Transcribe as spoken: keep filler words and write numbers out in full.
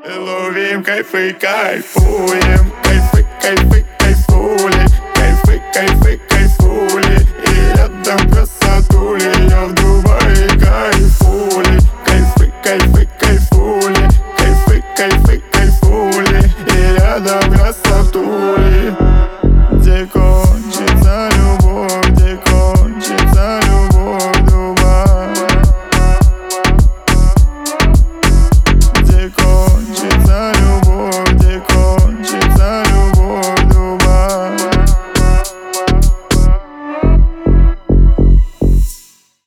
Ловим кайфы, кайфуем. Кайфы, кайфы, кайфули. Кайфы, кайфы, кайфули. И рядом просто